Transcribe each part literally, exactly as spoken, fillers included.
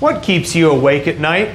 What keeps you awake at night?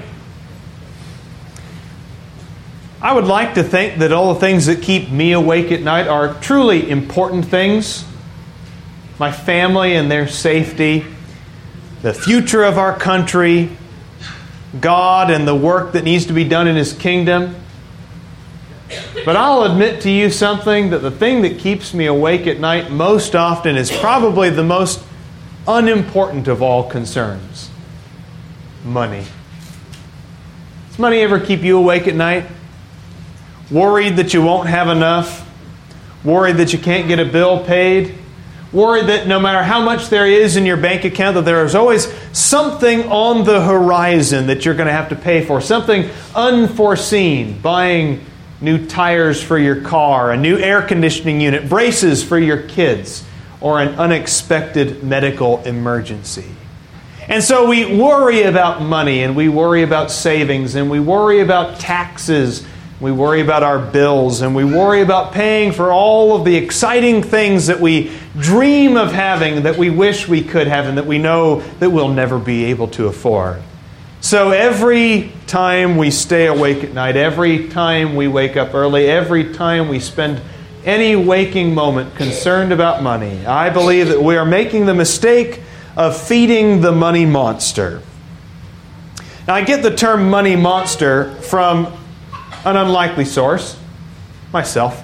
I would like to think that all the things that keep me awake at night are truly important things. My family and their safety, the future of our country, God and the work that needs to be done in His kingdom. But I'll admit to you something, that the thing that keeps me awake at night most often is probably the most unimportant of all concerns. Money. Does money ever keep you awake at night? Worried that you won't have enough? Worried that you can't get a bill paid? Worried that no matter how much there is in your bank account, that there is always something on the horizon that you're going to have to pay for. Something unforeseen. Buying new tires for your car, a new air conditioning unit, braces for your kids, or an unexpected medical emergency. And so we worry about money, and we worry about savings, and we worry about taxes, we worry about our bills, and we worry about paying for all of the exciting things that we dream of having, that we wish we could have, and that we know that we'll never be able to afford. So every time we stay awake at night, every time we wake up early, every time we spend any waking moment concerned about money, I believe that we are making the mistake of feeding the money monster. Now, I get the term money monster from an unlikely source, myself.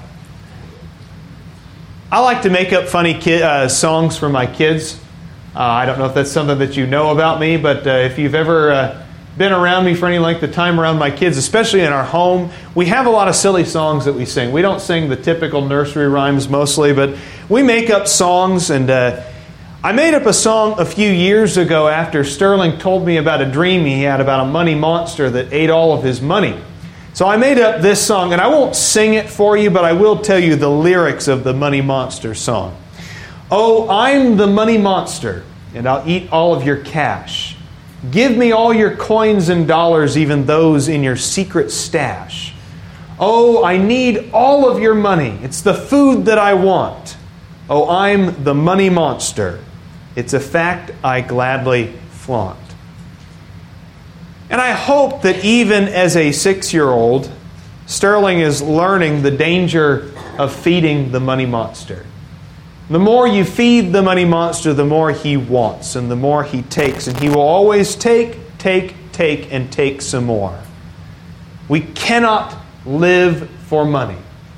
I like to make up funny kid, uh, songs for my kids. Uh, I don't know if that's something that you know about me, but uh, if you've ever uh, been around me for any length of time around my kids, especially in our home, we have a lot of silly songs that we sing. We don't sing the typical nursery rhymes mostly, but we make up songs. And uh, I made up a song a few years ago after Sterling told me about a dream he had about a money monster that ate all of his money. So I made up this song, and I won't sing it for you, but I will tell you the lyrics of the Money Monster song. Oh, I'm the money monster, and I'll eat all of your cash. Give me all your coins and dollars, even those in your secret stash. Oh, I need all of your money. It's the food that I want. Oh, I'm the money monster. It's a fact I gladly flaunt. And I hope that even as a six-year-old, Sterling is learning the danger of feeding the money monster. The more you feed the money monster, the more he wants and the more he takes. And he will always take, take, take, and take some more. We cannot live for money.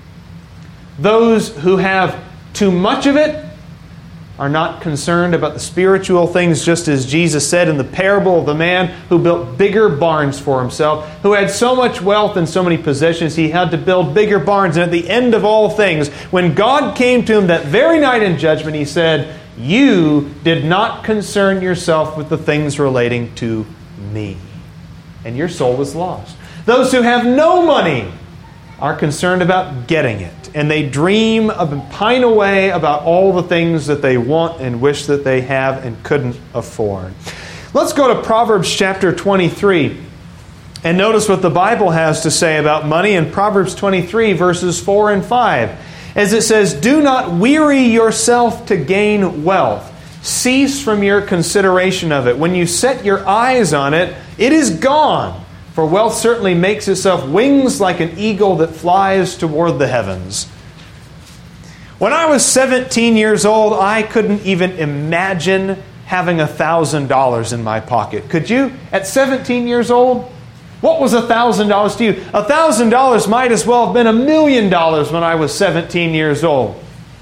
Those who have too much of it are not concerned about the spiritual things, just as Jesus said in the parable of the man who built bigger barns for himself, who had so much wealth and so many possessions, he had to build bigger barns. And at the end of all things, when God came to him that very night in judgment, He said, "You did not concern yourself with the things relating to me." And your soul was lost. Those who have no money are concerned about getting it. And they dream and pine away about all the things that they want and wish that they have and couldn't afford. Let's go to Proverbs chapter twenty-three and notice what the Bible has to say about money in Proverbs twenty-three, verses four and five. As it says, "Do not weary yourself to gain wealth. Cease from your consideration of it. When you set your eyes on it, it is gone. For wealth certainly makes itself wings like an eagle that flies toward the heavens." When I was seventeen years old, I couldn't even imagine having one thousand dollars in my pocket. Could you? At seventeen years old? What was one thousand dollars to you? one thousand dollars might as well have been a million dollars when I was seventeen years old.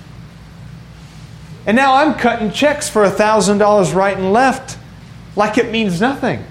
And now I'm cutting checks for one thousand dollars right and left like it means nothing.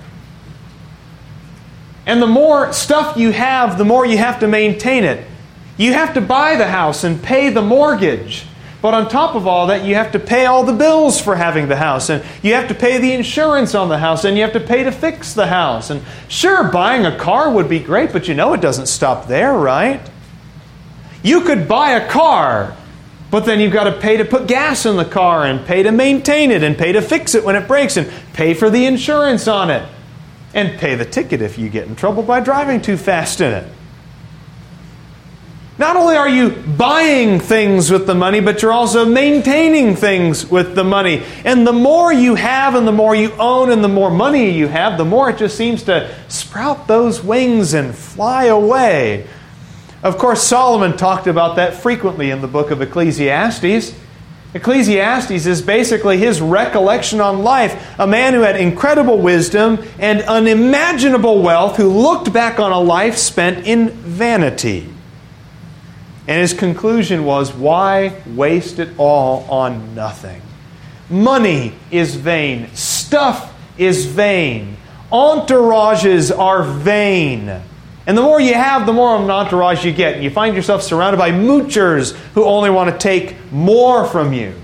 And the more stuff you have, the more you have to maintain it. You have to buy the house and pay the mortgage. But on top of all that, you have to pay all the bills for having the house. And you have to pay the insurance on the house. And you have to pay to fix the house. And sure, buying a car would be great, but you know it doesn't stop there, right? You could buy a car, but then you've got to pay to put gas in the car and pay to maintain it and pay to fix it when it breaks and pay for the insurance on it. And pay the ticket if you get in trouble by driving too fast in it. Not only are you buying things with the money, but you're also maintaining things with the money. And the more you have and the more you own and the more money you have, the more it just seems to sprout those wings and fly away. Of course, Solomon talked about that frequently in the book of Ecclesiastes. Ecclesiastes is basically his recollection on life. A man who had incredible wisdom and unimaginable wealth, who looked back on a life spent in vanity. And his conclusion was, why waste it all on nothing? Money is vain. Stuff is vain. Entourages are vain. And the more you have, the more of an entourage you get. And you find yourself surrounded by moochers who only want to take more from you.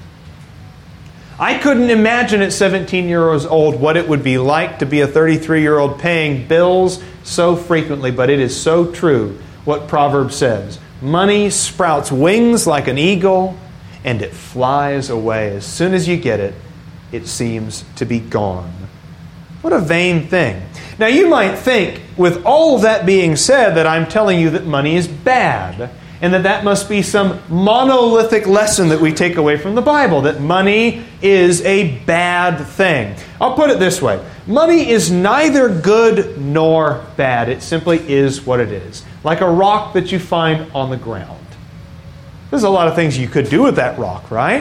I couldn't imagine at seventeen years old what it would be like to be a thirty-three-year-old paying bills so frequently, but it is so true what Proverbs says. Money sprouts wings like an eagle, and it flies away. As soon as you get it, it seems to be gone. What a vain thing. Now you might think, with all of that being said, that I'm telling you that money is bad, and that that must be some monolithic lesson that we take away from the Bible, that money is a bad thing. I'll put it this way. Money is neither good nor bad. It simply is what it is. Like a rock that you find on the ground. There's a lot of things you could do with that rock, right?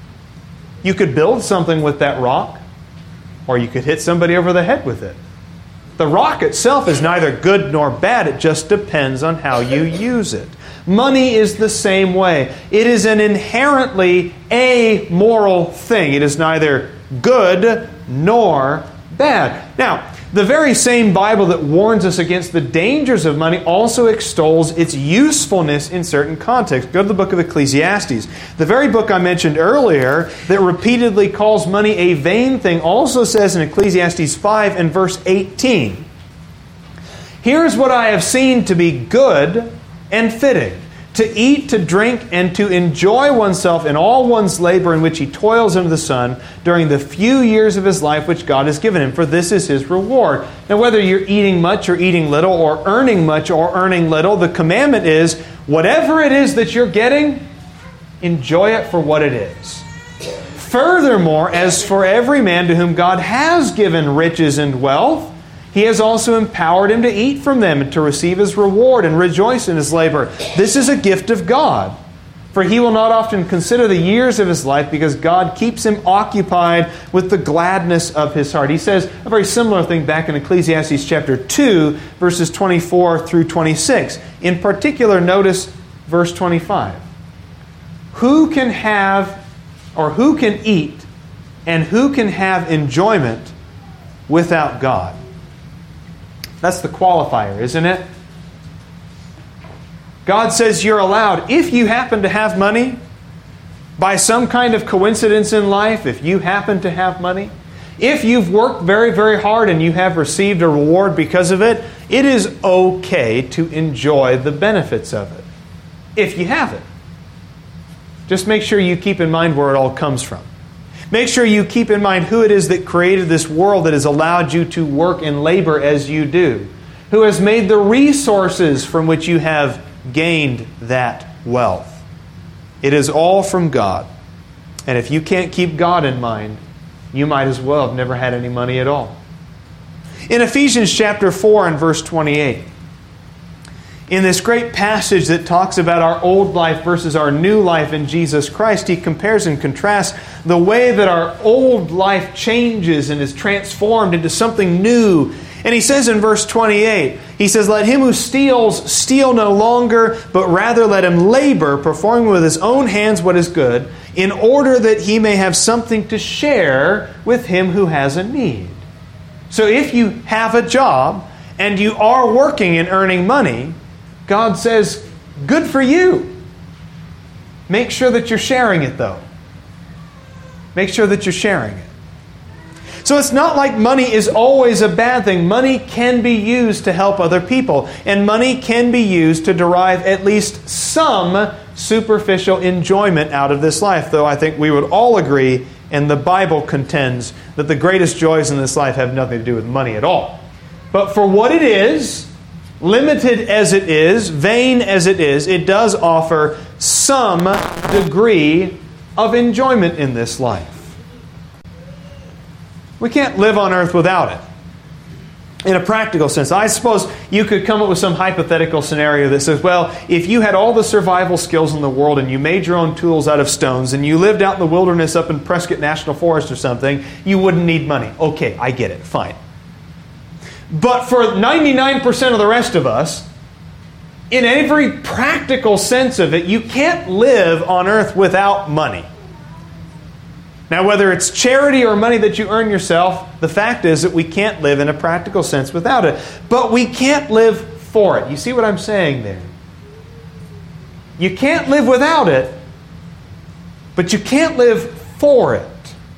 You could build something with that rock, or you could hit somebody over the head with it. The rock itself is neither good nor bad. It just depends on how you use it. Money is the same way. It is an inherently amoral thing. It is neither good nor bad. Now, the very same Bible that warns us against the dangers of money also extols its usefulness in certain contexts. Go to the book of Ecclesiastes. The very book I mentioned earlier that repeatedly calls money a vain thing also says in Ecclesiastes five and verse eighteen, "Here's what I have seen to be good and fitting, to eat, to drink, and to enjoy oneself in all one's labor in which he toils under the sun during the few years of his life which God has given him, for this is his reward." Now, whether you're eating much or eating little, or earning much or earning little, the commandment is, whatever it is that you're getting, enjoy it for what it is. Furthermore, as for every man to whom God has given riches and wealth, He has also empowered him to eat from them and to receive his reward and rejoice in his labor. This is a gift of God. For he will not often consider the years of his life, because God keeps him occupied with the gladness of his heart. He says a very similar thing back in Ecclesiastes chapter two, verses twenty-four through twenty-six. In particular, notice verse twenty-five. Who can have, or who can eat, and who can have enjoyment without God? That's the qualifier, isn't it? God says you're allowed, if you happen to have money, by some kind of coincidence in life, if you happen to have money, if you've worked very, very hard and you have received a reward because of it, it is okay to enjoy the benefits of it. If you have it. Just make sure you keep in mind where it all comes from. Make sure you keep in mind who it is that created this world that has allowed you to work and labor as you do. Who has made the resources from which you have gained that wealth. It is all from God. And if you can't keep God in mind, you might as well have never had any money at all. In Ephesians chapter four and verse twenty-eight, in this great passage that talks about our old life versus our new life in Jesus Christ, he compares and contrasts the way that our old life changes and is transformed into something new. And he says in verse twenty-eight, he says, "Let him who steals, steal no longer, but rather let him labor, performing with his own hands what is good, in order that he may have something to share with him who has a need." So if you have a job and you are working and earning money, God says, good for you. Make sure that you're sharing it, though. Make sure that you're sharing it. So it's not like money is always a bad thing. Money can be used to help other people. And money can be used to derive at least some superficial enjoyment out of this life. Though I think we would all agree, and the Bible contends, that the greatest joys in this life have nothing to do with money at all. But for what it is, limited as it is, vain as it is, it does offer some degree of enjoyment in this life. We can't live on earth without it. In a practical sense, I suppose you could come up with some hypothetical scenario that says, well, if you had all the survival skills in the world and you made your own tools out of stones and you lived out in the wilderness up in Prescott National Forest or something, you wouldn't need money. Okay, I get it. Fine. But for ninety-nine percent of the rest of us, in every practical sense of it, you can't live on earth without money. Now, whether it's charity or money that you earn yourself, the fact is that we can't live in a practical sense without it. But we can't live for it. You see what I'm saying there? You can't live without it, but you can't live for it.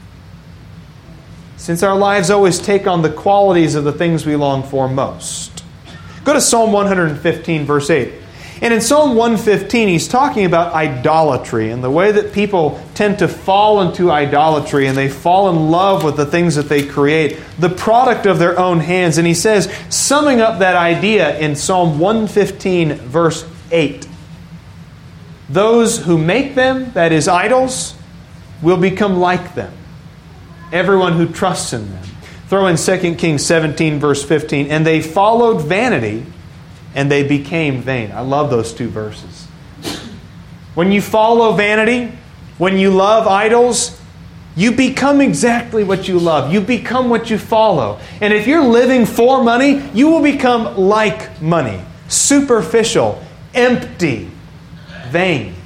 Since our lives always take on the qualities of the things we long for most. Go to Psalm one fifteen, verse eight. And in Psalm one fifteen, he's talking about idolatry and the way that people tend to fall into idolatry and they fall in love with the things that they create, the product of their own hands. And he says, summing up that idea in Psalm one fifteen, verse eight, those who make them, that is idols, will become like them. Everyone who trusts in them. Throw in Second Kings seventeen, verse fifteen. And they followed vanity, and they became vain. I love those two verses. When you follow vanity, when you love idols, you become exactly what you love. You become what you follow. And if you're living for money, you will become like money. Superficial, empty, vain.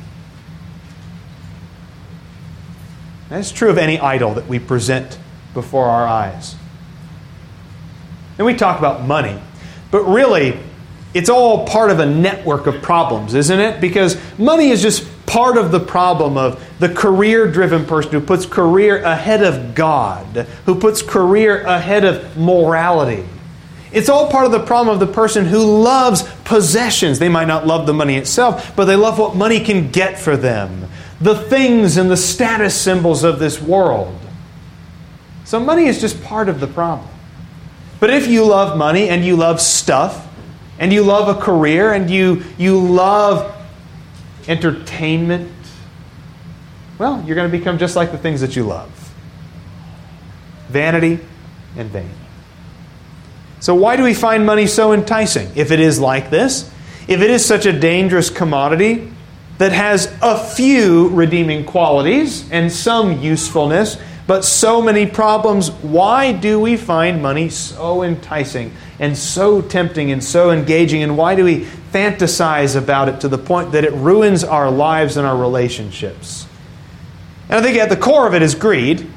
That's true of any idol that we present before our eyes. And we talk about money, but really, it's all part of a network of problems, isn't it? Because money is just part of the problem of the career-driven person who puts career ahead of God, who puts career ahead of morality. It's all part of the problem of the person who loves possessions. They might not love the money itself, but they love what money can get for them. The things and the status symbols of this world. So money is just part of the problem. But if you love money and you love stuff, and you love a career, and you, you love entertainment, well, you're going to become just like the things that you love. Vanity and vain. So why do we find money so enticing? If it is like this, if it is such a dangerous commodity that has a few redeeming qualities and some usefulness, but so many problems, why do we find money so enticing and so tempting and so engaging? And why do we fantasize about it to the point that it ruins our lives and our relationships? And I think at the core of it is greed.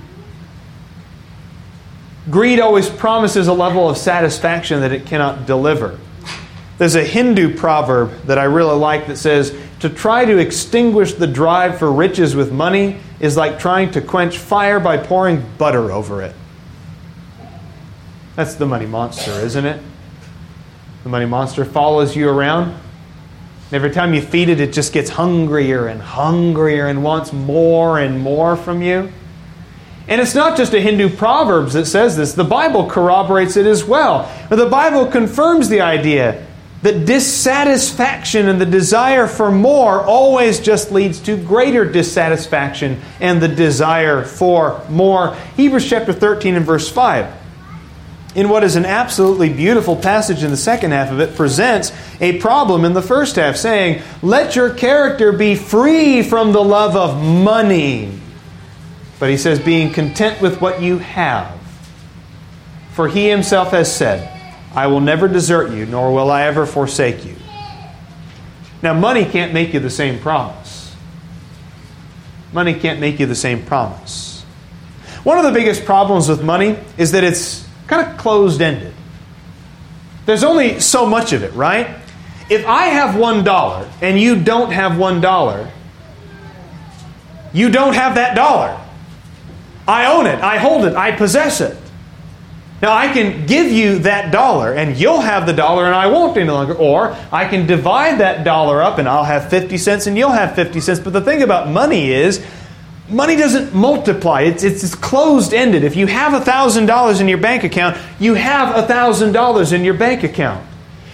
Greed always promises a level of satisfaction that it cannot deliver. There's a Hindu proverb that I really like that says, to try to extinguish the drive for riches with money is like trying to quench fire by pouring butter over it. That's the money monster, isn't it? The money monster follows you around. And every time you feed it, it just gets hungrier and hungrier and wants more and more from you. And it's not just a Hindu proverb that says this. The Bible corroborates it as well. The Bible confirms the idea that dissatisfaction and the desire for more always just leads to greater dissatisfaction and the desire for more. Hebrews chapter thirteen and verse five, in what is an absolutely beautiful passage in the second half of it, presents a problem in the first half, saying, let your character be free from the love of money. But he says, being content with what you have. For he himself has said, I will never desert you, nor will I ever forsake you. Now, money can't make you the same promise. Money can't make you the same promise. One of the biggest problems with money is that it's kind of closed-ended. There's only so much of it, right? If I have one dollar and you don't have one dollar, you don't have that dollar. I own it. I hold it. I possess it. Now, I can give you that dollar, and you'll have the dollar, and I won't any longer. Or I can divide that dollar up, and I'll have fifty cents, and you'll have fifty cents. But the thing about money is, money doesn't multiply. It's, it's, it's closed-ended. If you have one thousand dollars in your bank account, you have one thousand dollars in your bank account.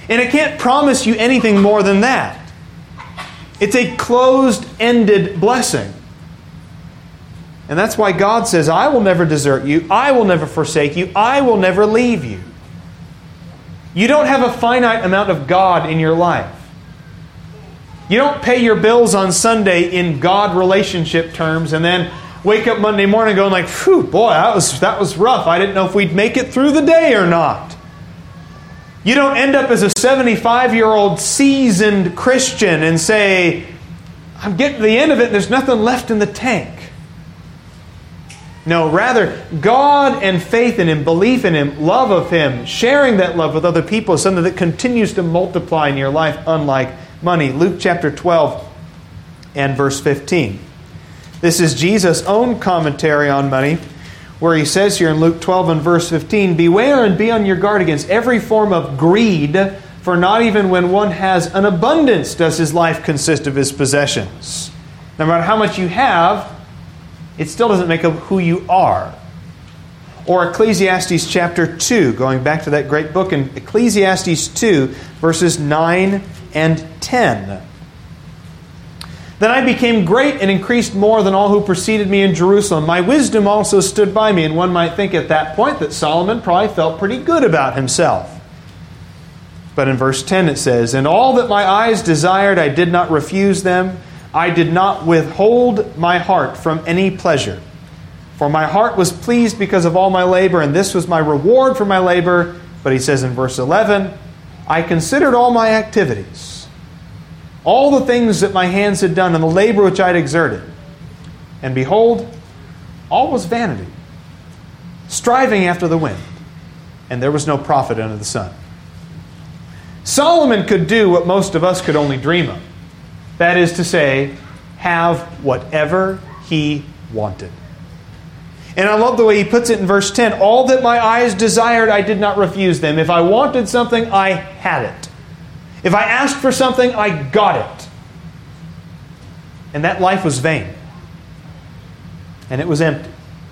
And it can't promise you anything more than that. It's a closed-ended blessing. And that's why God says, I will never desert you. I will never forsake you. I will never leave you. You don't have a finite amount of God in your life. You don't pay your bills on Sunday in God relationship terms and then wake up Monday morning going like, phew, boy, that was, that was rough. I didn't know if we'd make it through the day or not. You don't end up as a seventy-five-year-old seasoned Christian and say, I'm getting to the end of it and there's nothing left in the tank. No, rather, God and faith in Him, belief in Him, love of Him, sharing that love with other people is something that continues to multiply in your life, unlike money. Luke chapter twelve and verse fifteen. This is Jesus' own commentary on money, where He says here in Luke twelve and verse fifteen, beware and be on your guard against every form of greed, for not even when one has an abundance does his life consist of his possessions. No matter how much you have, it still doesn't make up who you are. Or Ecclesiastes chapter two, going back to that great book in Ecclesiastes two, verses nine and ten. Then I became great and increased more than all who preceded me in Jerusalem. My wisdom also stood by me. And one might think at that point that Solomon probably felt pretty good about himself. But in verse ten it says, and all that my eyes desired, I did not refuse them. I did not withhold my heart from any pleasure. For my heart was pleased because of all my labor, and this was my reward for my labor. But he says in verse eleven, I considered all my activities, all the things that my hands had done, and the labor which I had exerted. And behold, all was vanity, striving after the wind, and there was no profit under the sun. Solomon could do what most of us could only dream of. That is to say, have whatever he wanted. And I love the way he puts it in verse ten. All that my eyes desired, I did not refuse them. If I wanted something, I had it. If I asked for something, I got it. And that life was vain. And it was empty.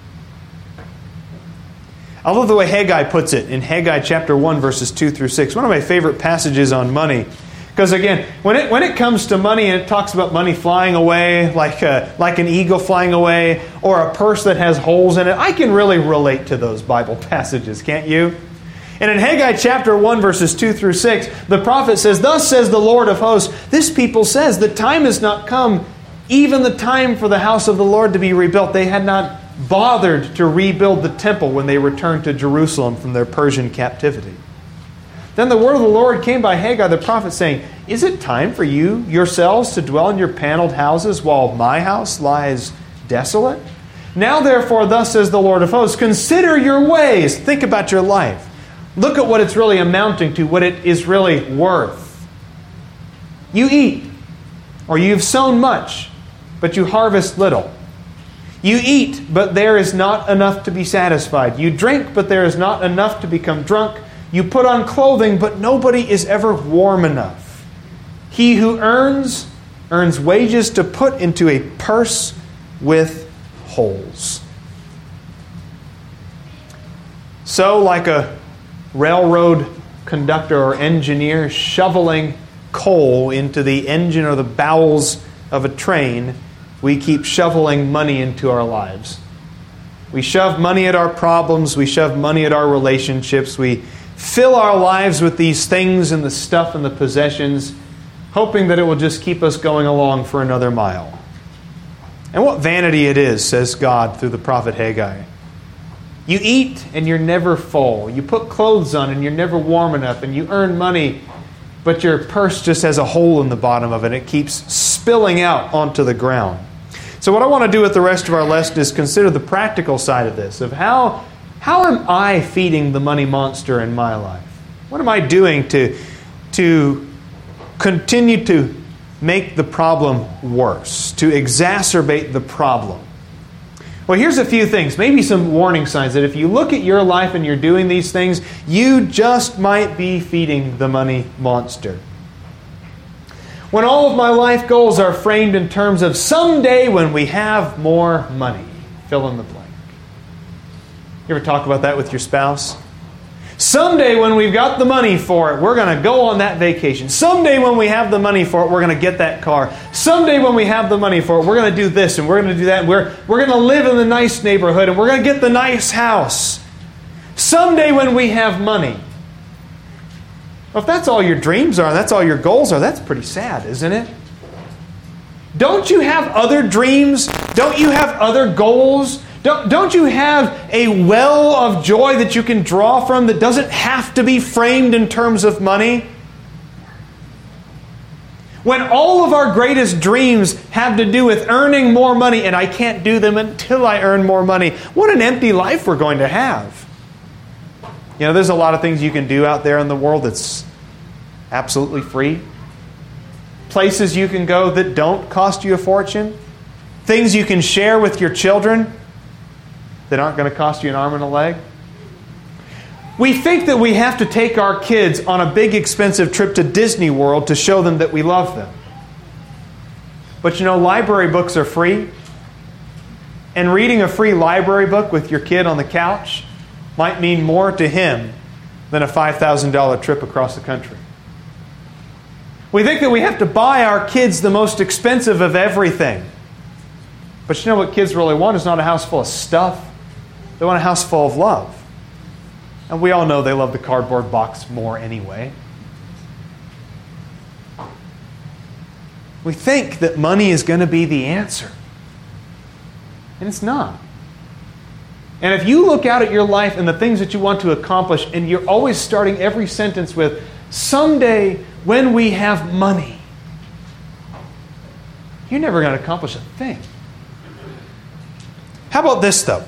I love the way Haggai puts it in Haggai chapter one, verses two through six. One of my favorite passages on money. Because again, when it when it comes to money and it talks about money flying away, like a, like an eagle flying away, or a purse that has holes in it, I can really relate to those Bible passages, can't you? And in Haggai chapter one, verses two through six, the prophet says, thus says the Lord of hosts, this people says, the time has not come, even the time for the house of the Lord to be rebuilt. They had not bothered to rebuild the temple when they returned to Jerusalem from their Persian captivity. Then the word of the Lord came by Haggai the prophet, saying, is it time for you yourselves to dwell in your paneled houses while my house lies desolate? Now therefore, thus says the Lord of hosts, consider your ways. Think about your life. Look at what it's really amounting to, what it is really worth. You eat, or you've sown much, but you harvest little. You eat, but there is not enough to be satisfied. You drink, but there is not enough to become drunk. You put on clothing, but nobody is ever warm enough. He who earns, earns wages to put into a purse with holes. So, like a railroad conductor or engineer shoveling coal into the engine or the bowels of a train, we keep shoveling money into our lives. We shove money at our problems. We shove money at our relationships. We fill our lives with these things and the stuff and the possessions, hoping that it will just keep us going along for another mile. And what vanity it is, says God through the prophet Haggai. You eat and you're never full. You put clothes on and you're never warm enough. And you earn money, but your purse just has a hole in the bottom of it. It keeps spilling out onto the ground. So what I want to do with the rest of our lesson is consider the practical side of this, of how, how am I feeding the money monster in my life? What am I doing to, to continue to make the problem worse, to exacerbate the problem? Well, here's a few things, maybe some warning signs that if you look at your life and you're doing these things, you just might be feeding the money monster. When all of my life goals are framed in terms of someday when we have more money, fill in the blank. You ever talk about that with your spouse? Someday when we've got the money for it, we're going to go on that vacation. Someday when we have the money for it, we're going to get that car. Someday when we have the money for it, we're going to do this and we're going to do that. And we're, we're going to live in the nice neighborhood and we're going to get the nice house. Someday when we have money. Well, if that's all your dreams are, that's all your goals are, that's pretty sad, isn't it? Don't you have other dreams? Don't you have other goals? Don't, don't you have a well of joy that you can draw from that doesn't have to be framed in terms of money? When all of our greatest dreams have to do with earning more money and I can't do them until I earn more money, what an empty life we're going to have. You know, there's a lot of things you can do out there in the world that's absolutely free. Places you can go that don't cost you a fortune. Things you can share with your children that aren't going to cost you an arm and a leg. We think that we have to take our kids on a big expensive trip to Disney World to show them that we love them. But you know, library books are free. And reading a free library book with your kid on the couch might mean more to him than a five thousand dollars trip across the country. We think that we have to buy our kids the most expensive of everything. But you know what kids really want is not a house full of stuff. They want a house full of love. And we all know they love the cardboard box more anyway. We think that money is going to be the answer. And it's not. And if you look out at your life and the things that you want to accomplish, and you're always starting every sentence with, someday when we have money, you're never going to accomplish a thing. How about this, though?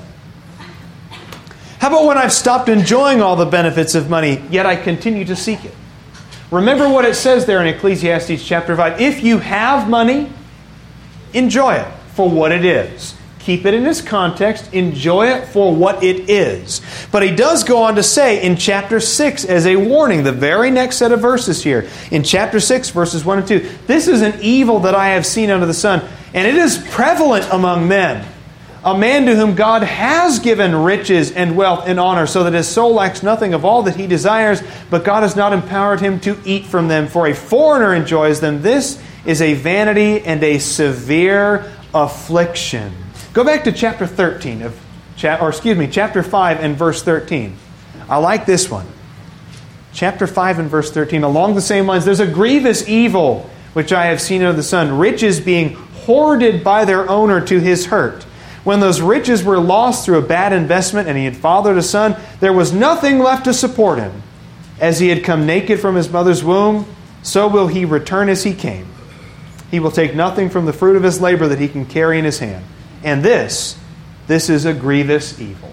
How about when I've stopped enjoying all the benefits of money, yet I continue to seek it? Remember what it says there in Ecclesiastes chapter five. If you have money, enjoy it for what it is. Keep it in its context. Enjoy it for what it is. But he does go on to say in chapter six as a warning, the very next set of verses here, in chapter six, verses one and two, this is an evil that I have seen under the sun, and it is prevalent among men. A man to whom God has given riches and wealth and honor, so that his soul lacks nothing of all that he desires, but God has not empowered him to eat from them. For a foreigner enjoys them. This is a vanity and a severe affliction. Go back to chapter thirteen of, or excuse me, chapter five and verse thirteen. I like this one. Chapter five and verse thirteen, along the same lines. There's a grievous evil which I have seen under the sun, riches being hoarded by their owner to his hurt. When those riches were lost through a bad investment and he had fathered a son, there was nothing left to support him. As he had come naked from his mother's womb, so will he return as he came. He will take nothing from the fruit of his labor that he can carry in his hand. And this, this is a grievous evil.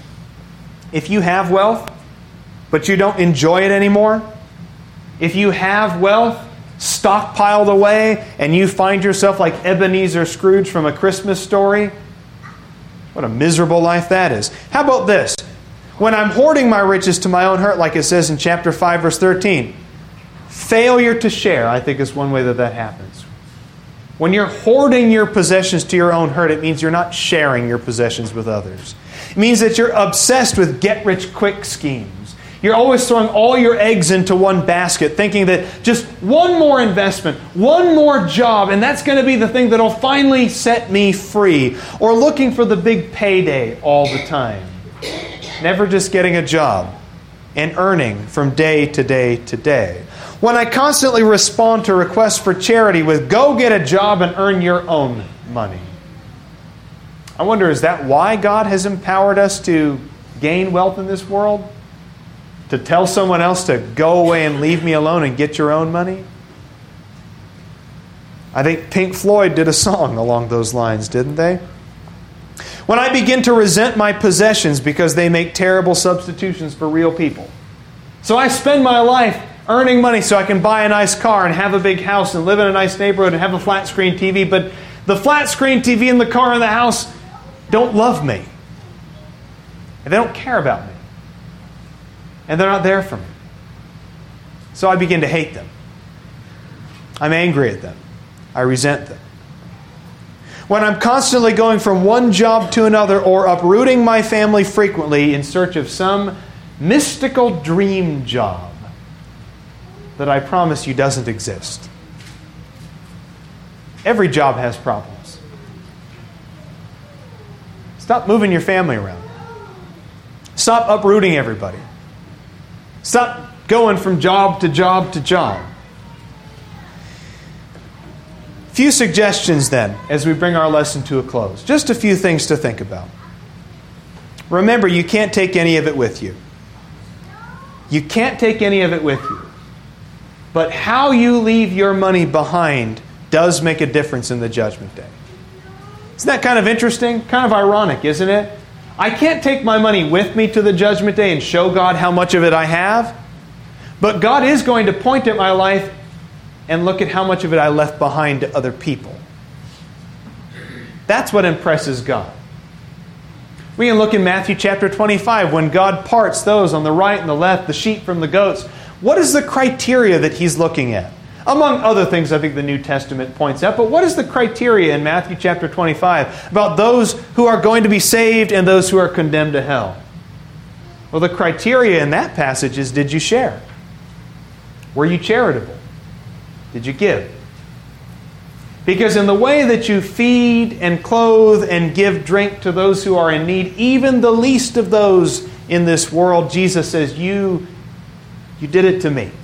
If you have wealth, but you don't enjoy it anymore, if you have wealth stockpiled away and you find yourself like Ebenezer Scrooge from A Christmas Story, what a miserable life that is. How about this? When I'm hoarding my riches to my own hurt, like it says in chapter five, verse thirteen, failure to share, I think, is one way that that happens. When you're hoarding your possessions to your own hurt, it means you're not sharing your possessions with others. It means that you're obsessed with get-rich-quick schemes. You're always throwing all your eggs into one basket, thinking that just one more investment, one more job, and that's going to be the thing that'll finally set me free. Or looking for the big payday all the time. Never just getting a job and earning from day to day to day. When I constantly respond to requests for charity with, go get a job and earn your own money. I wonder, is that why God has empowered us to gain wealth in this world? To tell someone else to go away and leave me alone and get your own money? I think Pink Floyd did a song along those lines, didn't they? When I begin to resent my possessions because they make terrible substitutions for real people. So I spend my life earning money so I can buy a nice car and have a big house and live in a nice neighborhood and have a flat screen T V, but the flat screen T V and the car and the house don't love me. And they don't care about me. And they're not there for me. So I begin to hate them. I'm angry at them. I resent them. When I'm constantly going from one job to another or uprooting my family frequently in search of some mystical dream job that I promise you doesn't exist. Every job has problems. Stop moving your family around. Stop uprooting everybody. Stop going from job to job to job. Few suggestions then as we bring our lesson to a close. Just a few things to think about. Remember, you can't take any of it with you. You can't take any of it with you. But how you leave your money behind does make a difference in the judgment day. Isn't that kind of interesting? Kind of ironic, isn't it? I can't take my money with me to the judgment day and show God how much of it I have. But God is going to point at my life and look at how much of it I left behind to other people. That's what impresses God. We can look in Matthew chapter twenty-five when God parts those on the right and the left, the sheep from the goats. What is the criteria that He's looking at? Among other things I think the New Testament points out, but what is the criteria in Matthew chapter twenty-five about those who are going to be saved and those who are condemned to hell? Well, the criteria in that passage is, did you share? Were you charitable? Did you give? Because in the way that you feed and clothe and give drink to those who are in need, even the least of those in this world, Jesus says, you, you did it to me.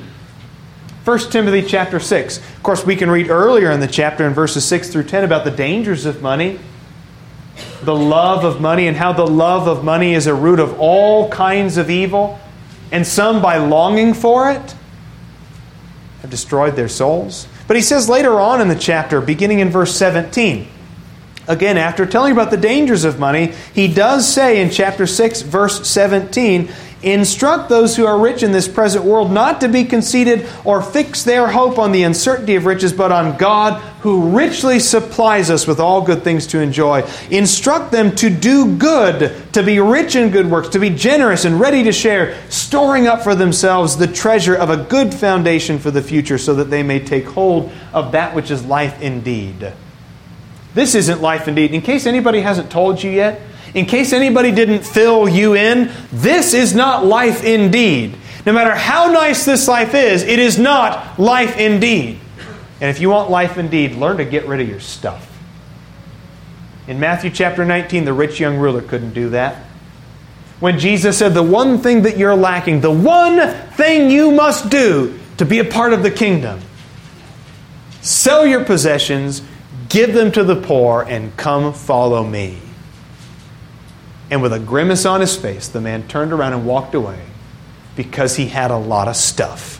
First Timothy chapter six. Of course, we can read earlier in the chapter in verses six through ten about the dangers of money, the love of money, and how the love of money is a root of all kinds of evil, and some by longing for it have destroyed their souls. But he says later on in the chapter, beginning in verse seventeen, again, after telling about the dangers of money, he does say in chapter six, verse seventeen, instruct those who are rich in this present world not to be conceited or fix their hope on the uncertainty of riches, but on God who richly supplies us with all good things to enjoy. Instruct them to do good, to be rich in good works, to be generous and ready to share, storing up for themselves the treasure of a good foundation for the future, so that they may take hold of that which is life indeed. This isn't life indeed. In case anybody hasn't told you yet, in case anybody didn't fill you in, this is not life indeed. No matter how nice this life is, it is not life indeed. And if you want life indeed, learn to get rid of your stuff. In Matthew chapter nineteen, the rich young ruler couldn't do that. When Jesus said, the one thing that you're lacking, the one thing you must do to be a part of the kingdom, sell your possessions, give them to the poor, and come follow me. And with a grimace on his face, the man turned around and walked away because he had a lot of stuff.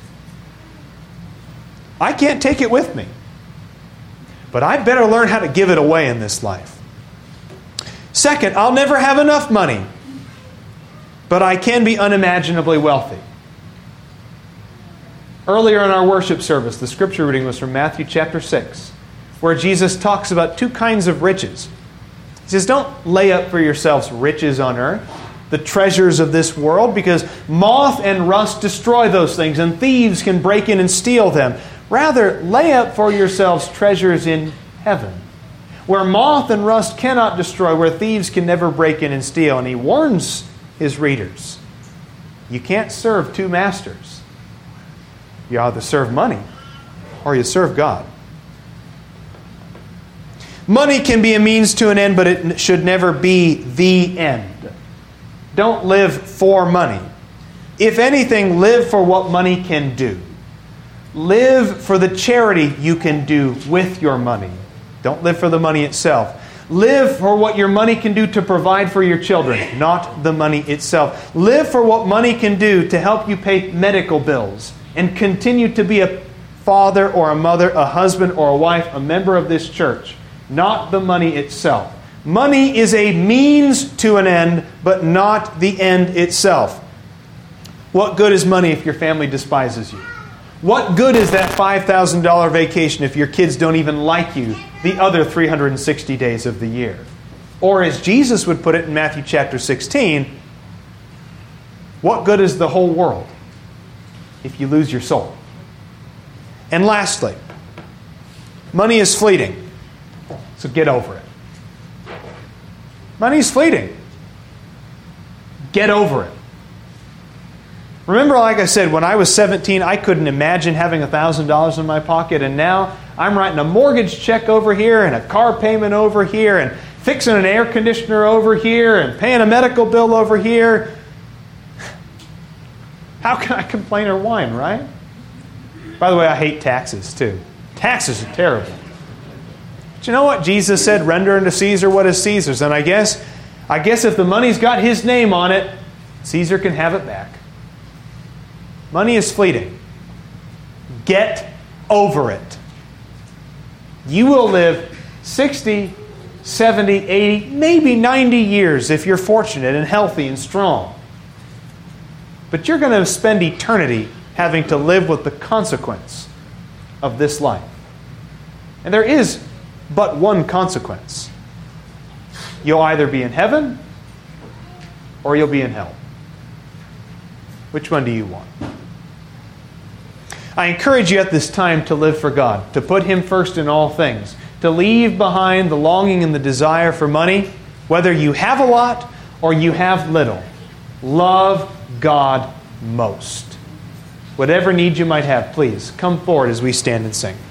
I can't take it with me, but I better learn how to give it away in this life. Second, I'll never have enough money, but I can be unimaginably wealthy. Earlier in our worship service, the scripture reading was from Matthew chapter six, where Jesus talks about two kinds of riches. He says, don't lay up for yourselves riches on earth, the treasures of this world, because moth and rust destroy those things, and thieves can break in and steal them. Rather, lay up for yourselves treasures in heaven, where moth and rust cannot destroy, where thieves can never break in and steal. And he warns his readers, you can't serve two masters. You either serve money or you serve God. Money can be a means to an end, but it should never be the end. Don't live for money. If anything, live for what money can do. Live for the charity you can do with your money. Don't live for the money itself. Live for what your money can do to provide for your children, not the money itself. Live for what money can do to help you pay medical bills and continue to be a father or a mother, a husband or a wife, a member of this church, not the money itself. Money is a means to an end, but not the end itself. What good is money if your family despises you? What good is that five thousand dollars vacation if your kids don't even like you the other three hundred sixty days of the year? Or as Jesus would put it in Matthew chapter sixteen, what good is the whole world if you lose your soul? And lastly, money is fleeting, so get over it. Money is fleeting. Get over it. Remember, like I said, when I was seventeen, I couldn't imagine having one thousand dollars in my pocket, and now I'm writing a mortgage check over here and a car payment over here and fixing an air conditioner over here and paying a medical bill over here. How can I complain or whine, right? By the way, I hate taxes too. Taxes are terrible. But you know what? Jesus said, render unto Caesar what is Caesar's. And I guess, I guess if the money's got his name on it, Caesar can have it back. Money is fleeting. Get over it. You will live sixty, seventy, eighty, maybe ninety years if you're fortunate and healthy and strong. But you're going to spend eternity having to live with the consequence of this life. And there is but one consequence. You'll either be in heaven or you'll be in hell. Which one do you want? I encourage you at this time to live for God, to put Him first in all things, to leave behind the longing and the desire for money, whether you have a lot or you have little. Love God most. Whatever need you might have, please come forward as we stand and sing.